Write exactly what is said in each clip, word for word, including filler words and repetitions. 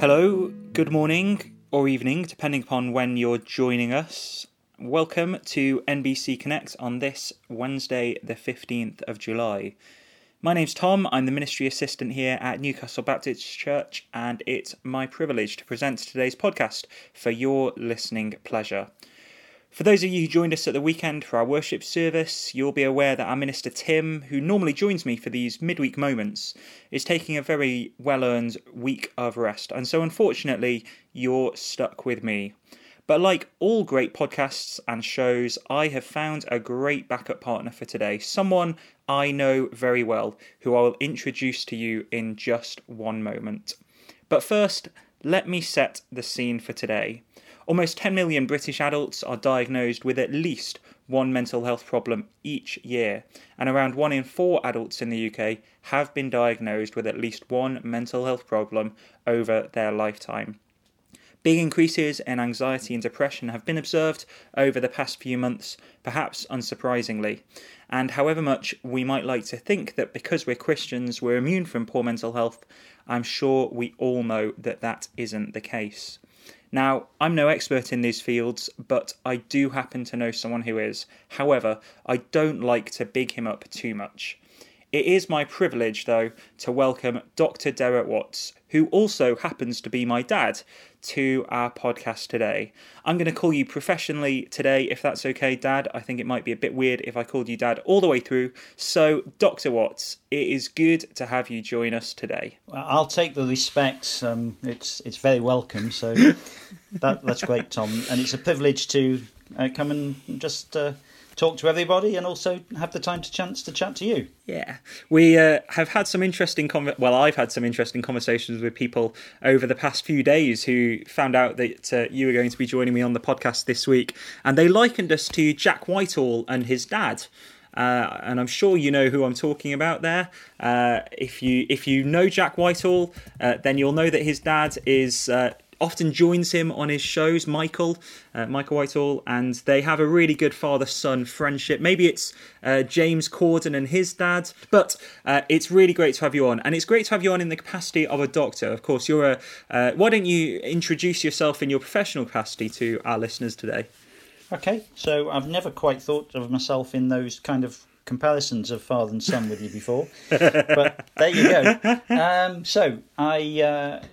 Hello, good morning or evening, depending upon when you're joining us. Welcome to N B C Connect on this Wednesday, the fifteenth of July. My name's Tom, I'm the Ministry Assistant here at Newcastle Baptist Church, and it's my privilege to present today's podcast for your listening pleasure. For those of you who joined us at the weekend for our worship service, you'll be aware that our minister Tim, who normally joins me for these midweek moments, is taking a very well-earned week of rest, and so unfortunately, you're stuck with me. But like all great podcasts and shows, I have found a great backup partner for today, someone I know very well, who I will introduce to you in just one moment. But first, let me set the scene for today. Almost ten million British adults are diagnosed with at least one mental health problem each year, and around one in four adults in the U K have been diagnosed with at least one mental health problem over their lifetime. Big increases in anxiety and depression have been observed over the past few months, perhaps unsurprisingly. And however much we might like to think that because we're Christians we're immune from poor mental health, I'm sure we all know that that isn't the case. Now, I'm no expert in these fields, but I do happen to know someone who is. However, I don't like to big him up too much. It is my privilege, though, to welcome Doctor Derek Watts, who also happens to be my dad, to our podcast today. I'm going to call you professionally today, if that's okay, Dad. I think it might be a bit weird if I called you Dad all the way through. So, Doctor Watts, it is good to have you join us today. Well, I'll take the respects. Um, it's it's very welcome. So that that's great, Tom. And it's a privilege to uh, come and just uh, talk to everybody, and also have the time to chance to chat to you. Yeah, we uh, have had some interesting, con- well, I've had some interesting conversations with people over the past few days who found out that uh, you were going to be joining me on the podcast this week, and they likened us to Jack Whitehall and his dad. Uh, and I'm sure you know who I'm talking about there. Uh, if you if you know Jack Whitehall, uh, then you'll know that his dad is uh, often joins him on his shows, Michael, uh, Michael Whitehall, and they have a really good father-son friendship. Maybe it's uh, James Corden and his dad, but uh, it's really great to have you on, and it's great to have you on in the capacity of a doctor. Of course, you're a. Uh, why don't you introduce yourself in your professional capacity to our listeners today? Okay, so I've never quite thought of myself in those kind of comparisons of father and son with you before, but there you go. Um, so I uh,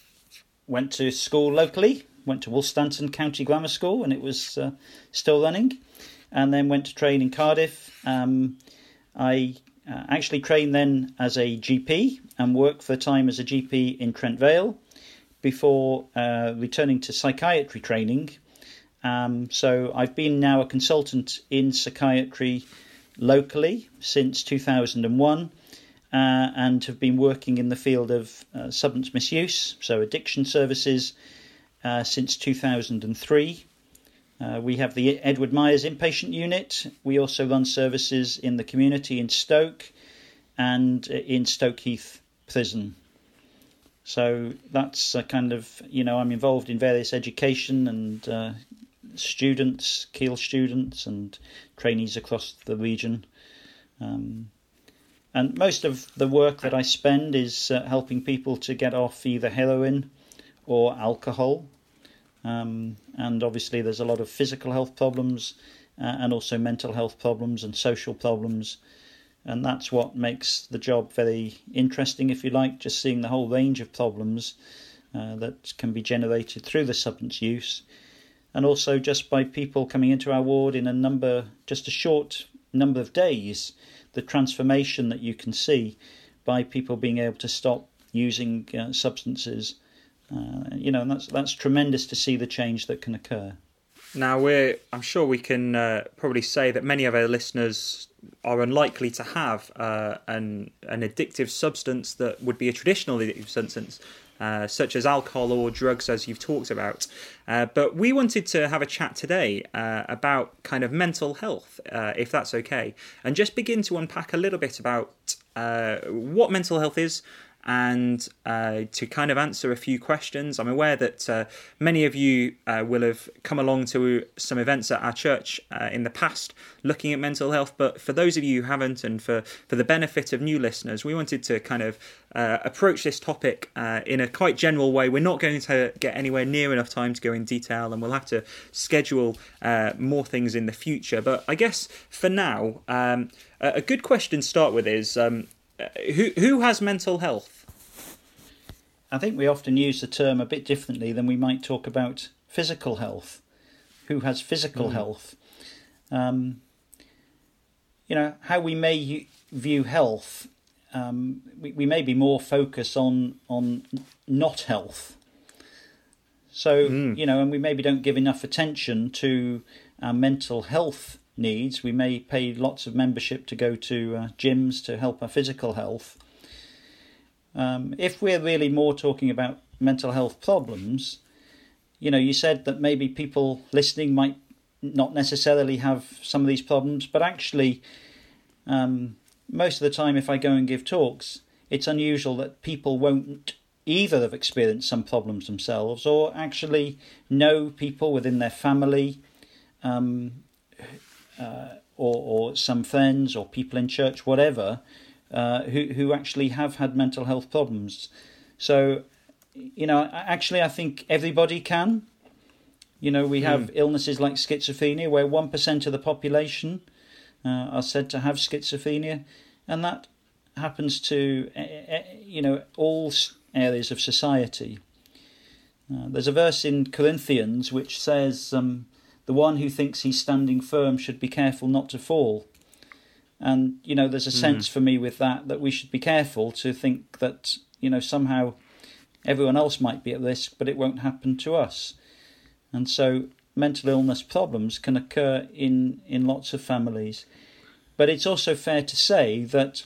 went to school locally, went to Wolstanton County Grammar School, and it was uh, still running, and then went to train in Cardiff. Um, I uh, actually trained then as a G P and worked for a time as a G P in Trent Vale before uh, returning to psychiatry training. Um, so I've been now a consultant in psychiatry locally since two thousand one, uh, and have been working in the field of uh, substance misuse, so addiction services, uh, since two thousand three. Uh, we have the Edward Myers inpatient unit. We also run services in the community in Stoke and in Stoke Heath Prison. So that's a kind of, you know, I'm involved in various education and uh, students, Keele students and trainees across the region. Um, and most of the work that I spend is uh, helping people to get off either heroin or alcohol. Um, and obviously there's a lot of physical health problems uh, and also mental health problems and social problems. And that's what makes the job very interesting, if you like, just seeing the whole range of problems uh, that can be generated through the substance use. And also just by people coming into our ward in a number, just a short number of days, the transformation that you can see by people being able to stop using uh, substances. Uh, you know, and that's that's tremendous to see the change that can occur. Now, we're, I'm sure we can uh, probably say that many of our listeners are unlikely to have uh, an an addictive substance that would be a traditional addictive substance, uh, such as alcohol or drugs, as you've talked about. Uh, but we wanted to have a chat today uh, about kind of mental health, uh, if that's okay, and just begin to unpack a little bit about uh, what mental health is and uh, to kind of answer a few questions. I'm aware that uh, many of you uh, will have come along to some events at our church uh, in the past looking at mental health, but for those of you who haven't, and for, for the benefit of new listeners, we wanted to kind of uh, approach this topic uh, in a quite general way. We're not going to get anywhere near enough time to go in detail, and we'll have to schedule uh, more things in the future. But I guess for now, um, a good question to start with is, um, who who has mental health? I think we often use the term a bit differently than we might talk about physical health. Who has physical mm. health? Um, you know, how we may view health, um, we, we may be more focused on, on not health. So, mm. you know, and we maybe don't give enough attention to our mental health needs. We may pay lots of membership to go to uh, gyms to help our physical health. Um, if we're really more talking about mental health problems, you know, you said that maybe people listening might not necessarily have some of these problems, but actually, um, most of the time if I go and give talks, it's unusual that people won't either have experienced some problems themselves or actually know people within their family, um, uh, or, or some friends or people in church, whatever, uh, who, who actually have had mental health problems. So, you know, actually I think everybody can. You know, we have mm. illnesses like schizophrenia where one percent of the population uh, are said to have schizophrenia, and that happens to, uh, you know, all areas of society. Uh, there's a verse in Corinthians which says, um, the one who thinks he's standing firm should be careful not to fall. And, you know, there's a mm. sense for me with that, that we should be careful to think that, you know, somehow everyone else might be at risk, but it won't happen to us. And so mental illness problems can occur in, in lots of families. But it's also fair to say that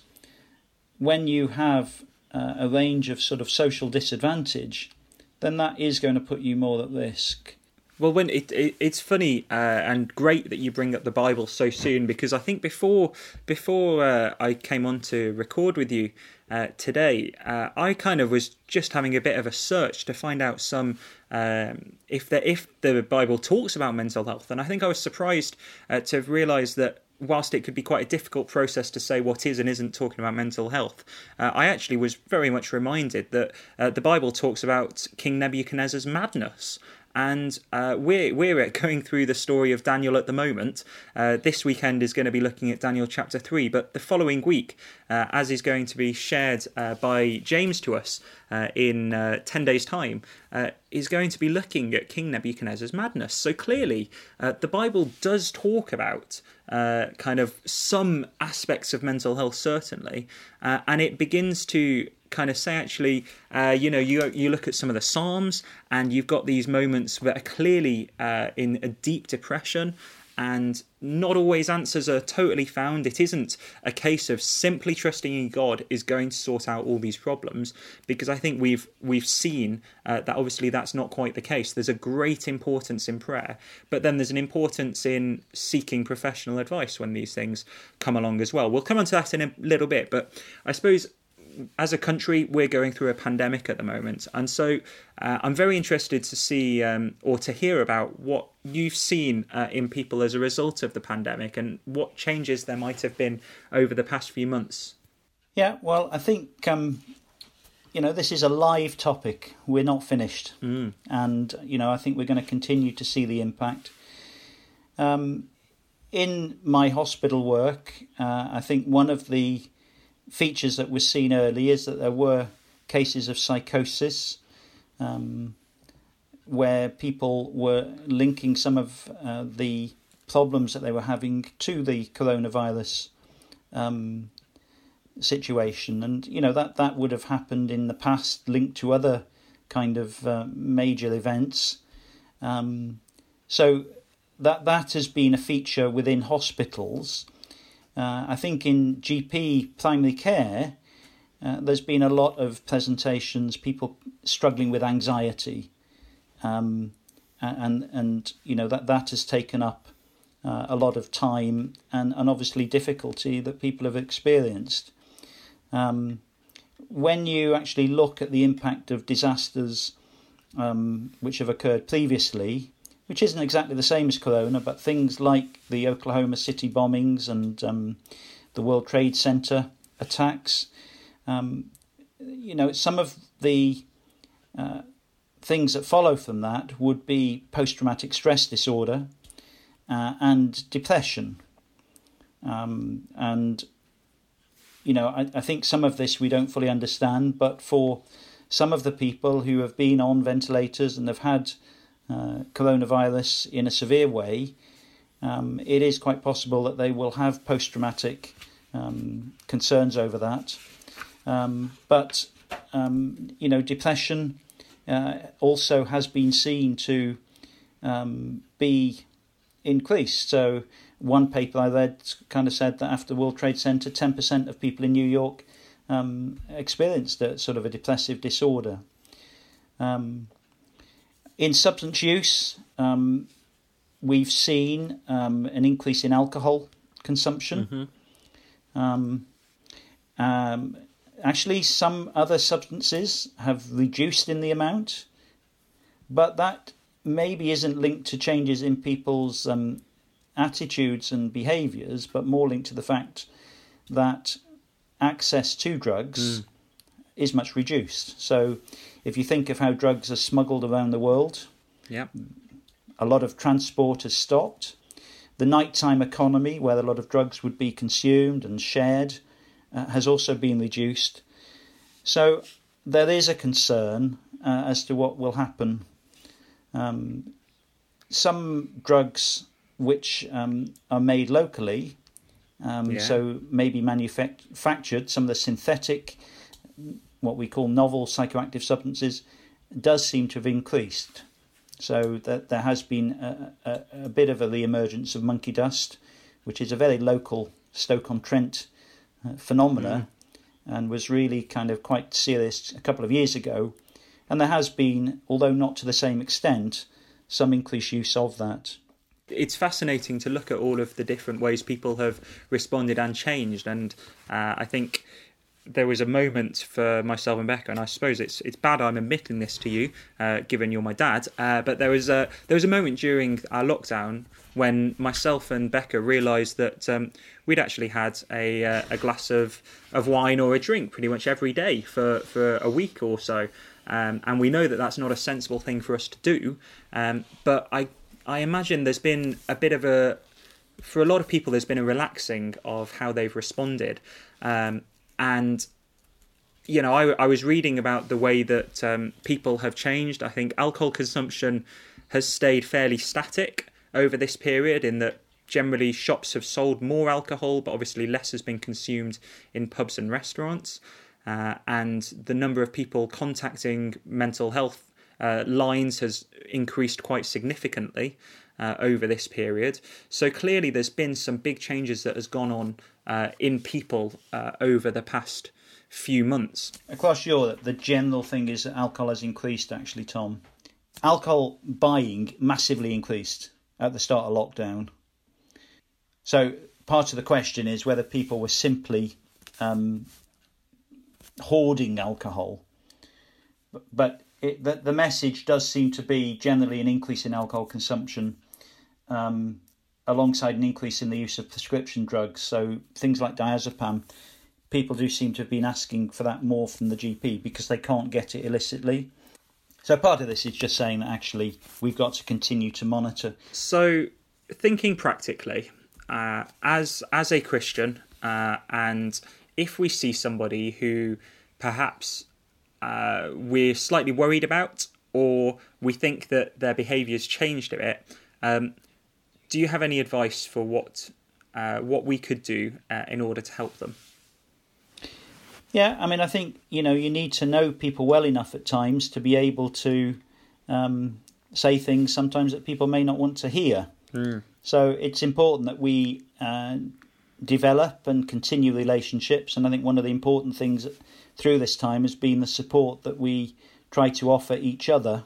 when you have uh, a range of sort of social disadvantage, then that is going to put you more at risk. Well, when it, it it's funny uh, and great that you bring up the Bible so soon, because I think before before uh, I came on to record with you uh, today, uh, I kind of was just having a bit of a search to find out some um, if the if the Bible talks about mental health, and I think I was surprised uh, to have realised that whilst it could be quite a difficult process to say what is and isn't talking about mental health, uh, I actually was very much reminded that uh, the Bible talks about King Nebuchadnezzar's madness. And uh, we're we're going through the story of Daniel at the moment. Uh, this weekend is going to be looking at Daniel chapter three, but the following week, uh, as is going to be shared uh, by James to us uh, in uh, ten days' time, uh, is going to be looking at King Nebuchadnezzar's madness. So clearly, uh, the Bible does talk about uh, kind of some aspects of mental health, certainly, uh, and it begins to kind of say, actually, uh, you know, you you look at some of the Psalms and you've got these moments that are clearly uh, in a deep depression, and not always answers are totally found. It isn't a case of simply trusting in God is going to sort out all these problems, because I think we've we've seen uh, that obviously that's not quite the case. There's a great importance in prayer, but then there's an importance in seeking professional advice when these things come along as well. We'll come on to that in a little bit, but I suppose as a country, we're going through a pandemic at the moment. And so uh, I'm very interested to see um, or to hear about what you've seen uh, in people as a result of the pandemic and what changes there might have been over the past few months. Yeah, well, I think, um, you know, this is a live topic. We're not finished. Mm. And, you know, I think we're going to continue to see the impact. Um, in my hospital work, uh, I think one of the features that was seen early is that there were cases of psychosis, um, where people were linking some of uh, the problems that they were having to the coronavirus um, situation. And, you know, that, that would have happened in the past, linked to other kind of uh, major events. Um, so that that has been a feature within hospitals. Uh, I think in G P primary care, uh, there's been a lot of presentations, people struggling with anxiety, um, and and you know that that has taken up uh, a lot of time and, and obviously difficulty that people have experienced. Um, when you actually look at the impact of disasters um, which have occurred previously, which isn't exactly the same as Corona, but things like the Oklahoma City bombings and um, the World Trade Center attacks, um, you know, some of the uh, things that follow from that would be post-traumatic stress disorder uh, and depression. Um, and, you know, I, I think some of this we don't fully understand, but for some of the people who have been on ventilators and have had uh, coronavirus in a severe way, um, it is quite possible that they will have post-traumatic um, concerns over that. Um, but, um, you know, depression uh, also has been seen to um, be increased. So one paper I read kind of said that after the World Trade Center, ten percent of people in New York um, experienced a sort of a depressive disorder. Um, in substance use, um, we've seen um, an increase in alcohol consumption. Mm-hmm. Um, um, actually, some other substances have reduced in the amount, but that maybe isn't linked to changes in people's um, attitudes and behaviours, but more linked to the fact that access to drugs mm. is much reduced. So if you think of how drugs are smuggled around the world, yeah, a lot of transport has stopped. The nighttime economy, where a lot of drugs would be consumed and shared, uh, has also been reduced. So there is a concern uh, as to what will happen. Um, some drugs which um, are made locally, um, yeah. so maybe manufactured, some of the synthetic, what we call novel psychoactive substances, does seem to have increased. So that there has been a, a, a bit of a re-emergence of monkey dust, which is a very local Stoke-on-Trent uh, phenomena, mm. and was really kind of quite serious a couple of years ago. And there has been, although not to the same extent, some increased use of that. It's fascinating to look at all of the different ways people have responded and changed. And uh, I think there was a moment for myself and Becca, and I suppose it's it's bad I'm admitting this to you, uh, given you're my dad, uh, but there was, a, there was a moment during our lockdown when myself and Becca realised that um, we'd actually had a uh, a glass of, of wine or a drink pretty much every day for, for a week or so. Um, and we know that that's not a sensible thing for us to do. Um, but I I imagine there's been a bit of a, for a lot of people, there's been a relaxing of how they've responded. Um, and, you know, I, I was reading about the way that um, people have changed. I think alcohol consumption has stayed fairly static over this period, in that generally shops have sold more alcohol, but obviously less has been consumed in pubs and restaurants. Uh, and the number of people contacting mental health uh, lines has increased quite significantly uh, over this period. So clearly there's been some big changes that has gone on uh, in people uh, over the past few months. Across Europe, the general thing is that alcohol has increased, actually, Tom. Alcohol buying massively increased at the start of lockdown. So part of the question is whether people were simply Um, hoarding alcohol, but it, the, the message does seem to be generally an increase in alcohol consumption um, alongside an increase in the use of prescription drugs. So things like diazepam, people do seem to have been asking for that more from the G P because they can't get it illicitly. So part of this is just saying that actually we've got to continue to monitor. So thinking practically, uh, as as a Christian, uh, and if we see somebody who perhaps uh, we're slightly worried about, or we think that their behaviour's changed a bit, um, do you have any advice for what uh, what we could do uh, in order to help them? Yeah, I mean, I think, you know, you need to know people well enough at times to be able to um, say things sometimes that people may not want to hear. Mm. So it's important that we Uh, develop and continue relationships, and I think one of the important things through this time has been the support that we try to offer each other.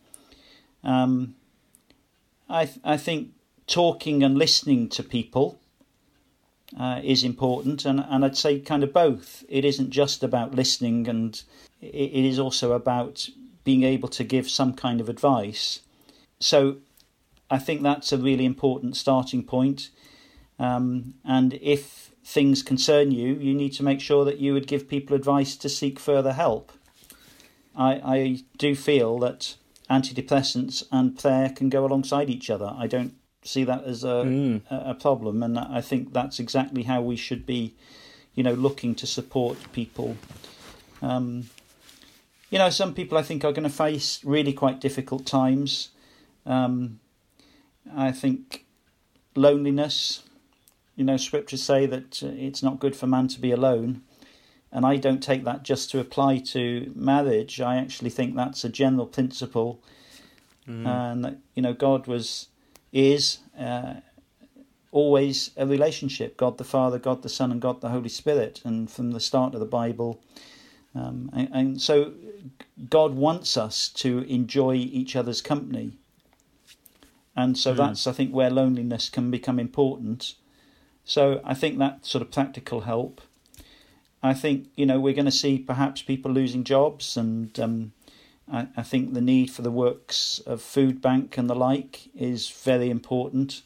Um, I th- I think talking and listening to people uh, is important, and, and I'd say kind of both. It isn't just about listening, and it, it is also about being able to give some kind of advice. So I think that's a really important starting point. Um, and if things concern you, you need to make sure that you would give people advice to seek further help. I, I do feel that antidepressants and prayer can go alongside each other. I don't see that as a, mm. a problem, and I think that's exactly how we should be, you know, looking to support people. Um, you know, some people I think are going to face really quite difficult times. Um, I think loneliness, you know, scriptures say that it's not good for man to be alone. And I don't take that just to apply to marriage. I actually think that's a general principle. Mm. And, you know, God was, is uh, always a relationship. God the Father, God the Son, and God the Holy Spirit. And from the start of the Bible. Um, and, and so God wants us to enjoy each other's company. And so mm. that's, I think, where loneliness can become important. So I think that sort of practical help. I think, you know, we're going to see perhaps people losing jobs, and um, I, I think the need for the works of food bank and the like is very important.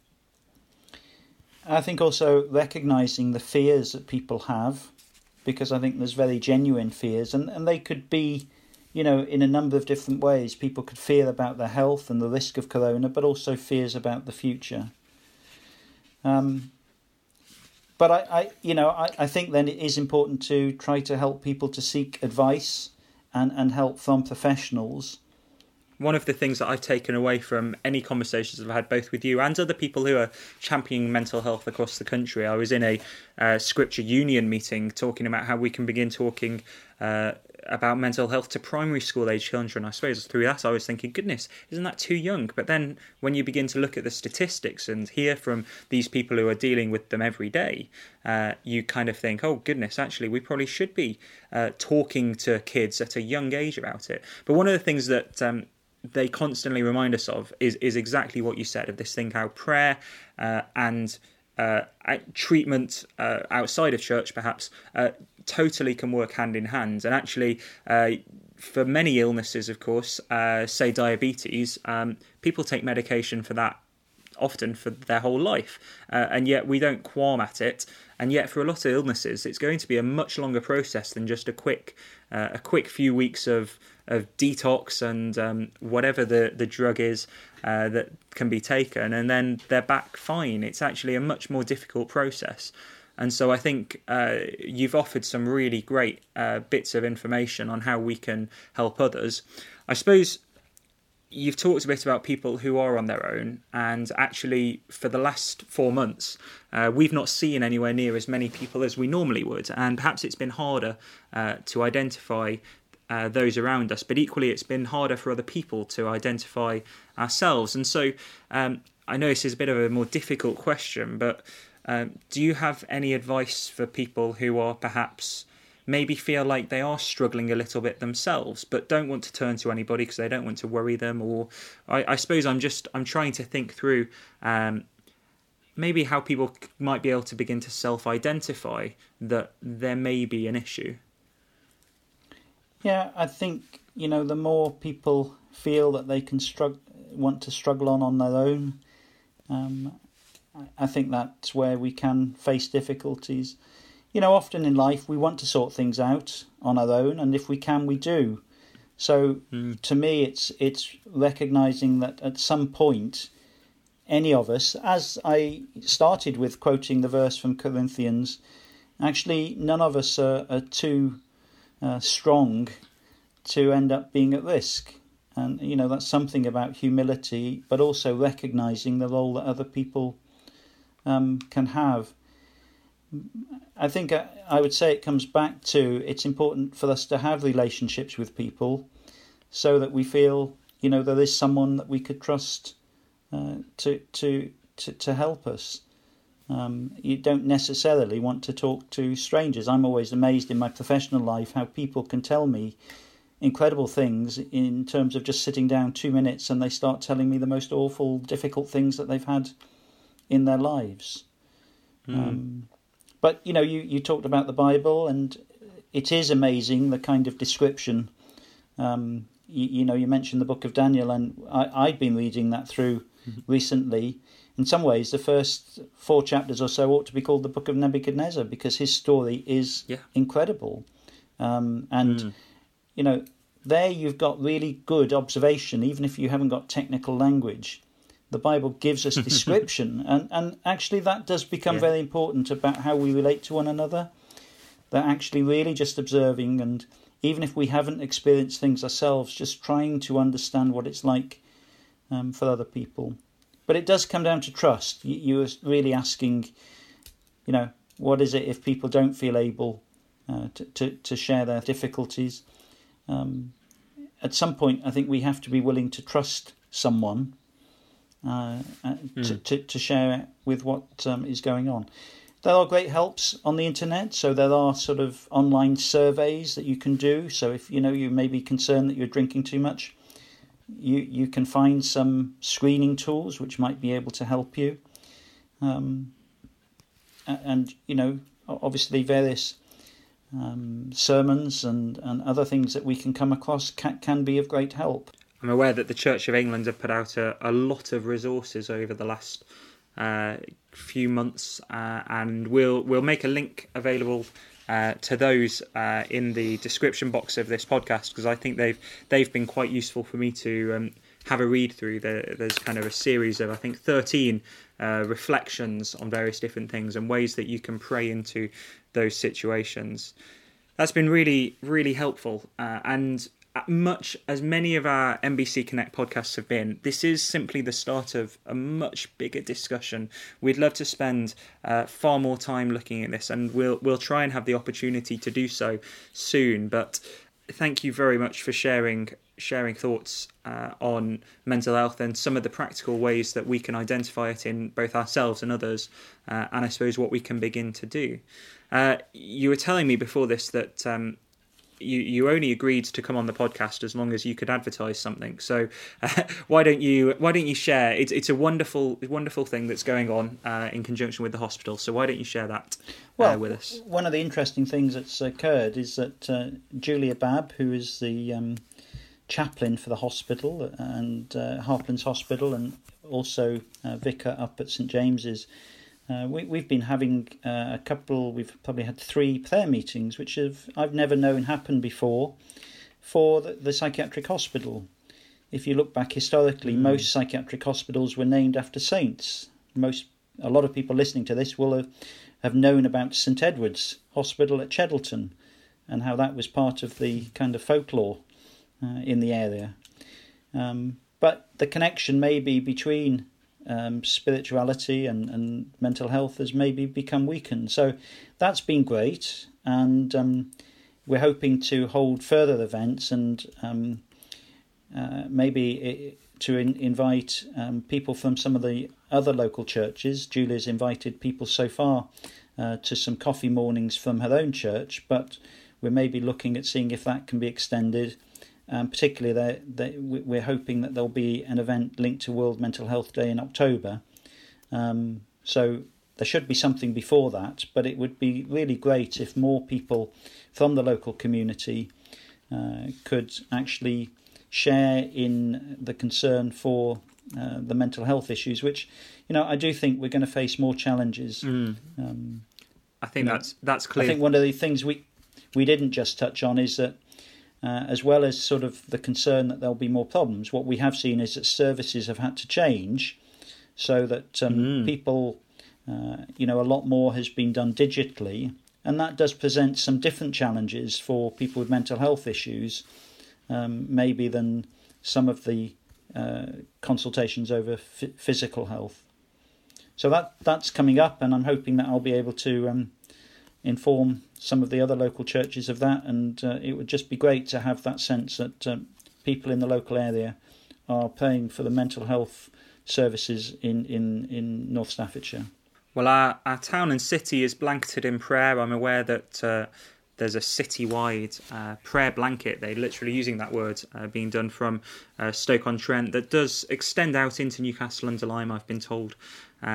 I think also recognising the fears that people have, because I think there's very genuine fears, and, and they could be, you know, in a number of different ways. People could fear about their health and the risk of corona, but also fears about the future. Um But I, I, you know, I, I think then it is important to try to help people to seek advice and, and help from professionals. One of the things that I've taken away from any conversations I've had, both with you and other people who are championing mental health across the country, I was in a uh, Scripture Union meeting talking about how we can begin talking uh, about mental health to primary school age children. I suppose through that I was thinking, goodness, isn't that too young? But then when you begin to look at the statistics and hear from these people who are dealing with them every day, uh, you kind of think, oh goodness, actually we probably should be uh, talking to kids at a young age about it. But one of the things that um, they constantly remind us of is, is exactly what you said, of this thing how prayer uh, and uh, treatment uh, outside of church perhaps uh, totally can work hand in hand. And actually uh, for many illnesses, of course, uh, say diabetes, um, people take medication for that often for their whole life, uh, and yet we don't qualm at it. And yet for a lot of illnesses it's going to be a much longer process than just a quick uh, a quick few weeks of of detox and um, whatever the, the drug is uh, that can be taken, and then they're back fine. It's actually a much more difficult process. And so I think uh, you've offered some really great uh, bits of information on how we can help others. I suppose you've talked a bit about people who are on their own, and actually for the last four months uh, we've not seen anywhere near as many people as we normally would, and perhaps it's been harder uh, to identify Uh, those around us, but equally it's been harder for other people to identify ourselves. And so um, I know this is a bit of a more difficult question, but um, do you have any advice for people who are perhaps maybe feel like they are struggling a little bit themselves but don't want to turn to anybody because they don't want to worry them? Or I, I suppose I'm just I'm trying to think through um, maybe how people might be able to begin to self-identify that there may be an issue. Yeah, I think, you know, the more people feel that they can struggle, want to struggle on on their own, um, I think that's where we can face difficulties. You know, often in life we want to sort things out on our own, and if we can, we do. So mm. to me, it's it's recognising that at some point, any of us, as I started with quoting the verse from Corinthians, actually none of us are, are too Uh, strong to end up being at risk. And, you know, that's something about humility, but also recognising the role that other people um, can have. I think I, I would say it comes back to it's important for us to have relationships with people so that we feel, you know, there is someone that we could trust uh, to, to, to, to help us. Um, you don't necessarily want to talk to strangers. I'm always amazed in my professional life how people can tell me incredible things in terms of just sitting down two minutes and they start telling me the most awful, difficult things that they've had in their lives. Mm. Um, but, you know, you, you talked about the Bible, and it is amazing the kind of description. Um, you, you know, you mentioned the book of Daniel, and I, I've been reading that through mm-hmm. recently. In some ways, the first four chapters or so ought to be called the book of Nebuchadnezzar, because his story is yeah. incredible. Um, and, mm. you know, there you've got really good observation, even if you haven't got technical language. The Bible gives us description, and, and actually that does become yeah. very important about how we relate to one another. They're actually really just observing, and even if we haven't experienced things ourselves, just trying to understand what it's like um, for other people. But it does come down to trust. You, you are really asking, you know, what is it if people don't feel able uh, to, to, to share their difficulties? Um, at some point, I think we have to be willing to trust someone uh, mm. to, to, to share with what um, is going on. There are great helps on the internet, so there are sort of online surveys that you can do. So if you know you may be concerned that you're drinking too much, you you can find some screening tools which might be able to help you. Um, and you know, obviously various um, sermons and, and other things that we can come across can, can be of great help. I'm aware that the Church of England have put out a, a lot of resources over the last uh, few months, uh, and we'll we'll make a link available uh, to those uh, in the description box of this podcast, because I think they've they've been quite useful for me to um, have a read through. There, there's kind of a series of I think thirteen uh, reflections on various different things and ways that you can pray into those situations. That's been really really helpful, uh, and much as many of our N B C Connect podcasts have been, this is simply the start of a much bigger discussion. We'd love to spend uh, far more time looking at this, and we'll we'll try and have the opportunity to do so soon. But thank you very much for sharing sharing thoughts uh, on mental health and some of the practical ways that we can identify it in both ourselves and others, uh, and I suppose what we can begin to do. Uh, you were telling me before this that um, You, you only agreed to come on the podcast as long as you could advertise something. So uh, why don't you why don't you share? It's it's a wonderful wonderful thing that's going on uh, in conjunction with the hospital. So why don't you share that well, uh, with us? One of the interesting things that's occurred is that uh, Julia Babb, who is the um, chaplain for the hospital and uh, Harplands Hospital, and also uh, vicar up at St James's. Uh, we, we've been having uh, a couple, we've probably had three prayer meetings, which have I've never known happen before, for the, the psychiatric hospital. If you look back historically, mm. most psychiatric hospitals were named after saints. Most, a lot of people listening to this will have, have known about St Edward's Hospital at Cheddleton and how that was part of the kind of folklore uh, in the area. Um, but the connection may be between Um, spirituality and, and mental health has maybe become weakened. So that's been great, and um, we're hoping to hold further events and um, uh, maybe it, to in, invite um, people from some of the other local churches. Julia's invited people so far uh, to some coffee mornings from her own church, but we're maybe looking at seeing if that can be extended. Um, particularly, they, they, we're hoping that there'll be an event linked to World Mental Health Day in October. Um, so there should be something before that, but it would be really great if more people from the local community uh, could actually share in the concern for uh, the mental health issues, which, you know, I do think we're going to face more challenges. Mm. Um, I think that's know, that's clear. I think one of the things we we didn't just touch on is that Uh, as well as sort of the concern that there'll be more problems, what we have seen is that services have had to change so that um, mm. people, uh, you know, a lot more has been done digitally, and that does present some different challenges for people with mental health issues, um, maybe than some of the uh, consultations over f- physical health. So that that's coming up, and I'm hoping that I'll be able to um, inform some of the other local churches of that, and uh, it would just be great to have that sense that um, people in the local area are paying for the mental health services in, in, in North Staffordshire. Well, our, our town and city is blanketed in prayer. I'm aware that uh, there's a city-wide uh, prayer blanket, they're literally using that word, uh, being done from uh, Stoke-on-Trent, that does extend out into Newcastle under Lyme, I've been told. Um,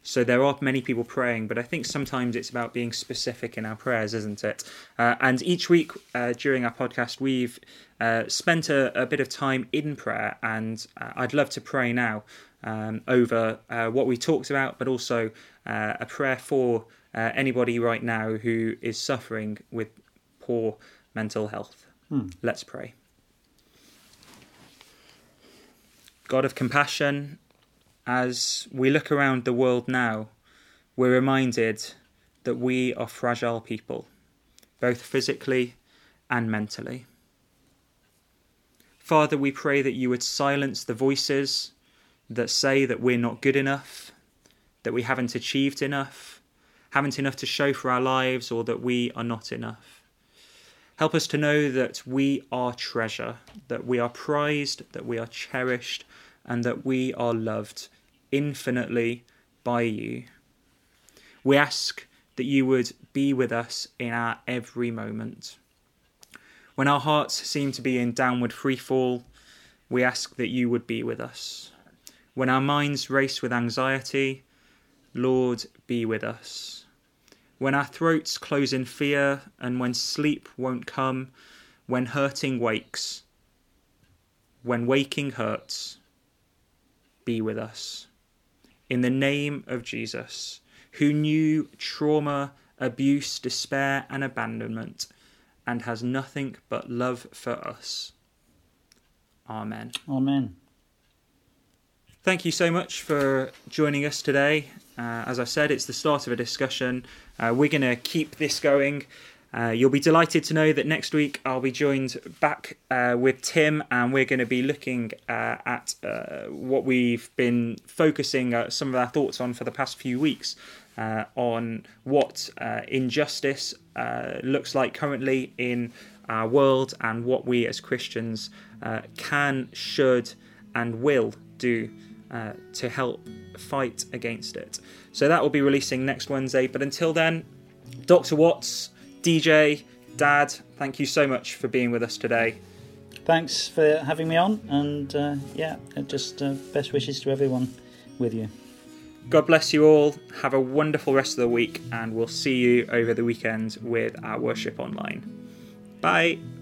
So there are many people praying, but I think sometimes it's about being specific in our prayers, isn't it? Uh, and each week uh, during our podcast, we've uh, spent a, a bit of time in prayer, and uh, I'd love to pray now um, over uh, what we talked about, but also uh, a prayer for uh, anybody right now who is suffering with poor mental health. Hmm. Let's pray. God of compassion, as we look around the world now, we're reminded that we are fragile people, both physically and mentally. Father, we pray that you would silence the voices that say that we're not good enough, that we haven't achieved enough, haven't enough to show for our lives, or that we are not enough. Help us to know that we are treasure, that we are prized, that we are cherished, and that we are loved infinitely by you. We ask that you would be with us in our every moment. When our hearts seem to be in downward freefall, we ask that you would be with us. When our minds race with anxiety, Lord, be with us. When our throats close in fear, and when sleep won't come, when hurting wakes, when waking hurts, be with us. In the name of Jesus, who knew trauma, abuse, despair, and abandonment, and has nothing but love for us. Amen. Amen. Thank you so much for joining us today. Uh, as I said, it's the start of a discussion. Uh, we're going to keep this going. Uh, you'll be delighted to know that next week I'll be joined back uh, with Tim, and we're going to be looking uh, at uh, what we've been focusing uh, some of our thoughts on for the past few weeks, uh, on what uh, injustice uh, looks like currently in our world, and what we as Christians uh, can, should, and will do uh, to help fight against it. So that will be releasing next Wednesday. But until then, Doctor Watts, D J, Dad, thank you so much for being with us today. Thanks for having me on, and uh, yeah, just uh, best wishes to everyone with you. God bless you all. Have a wonderful rest of the week, and we'll see you over the weekend with our worship online. Bye.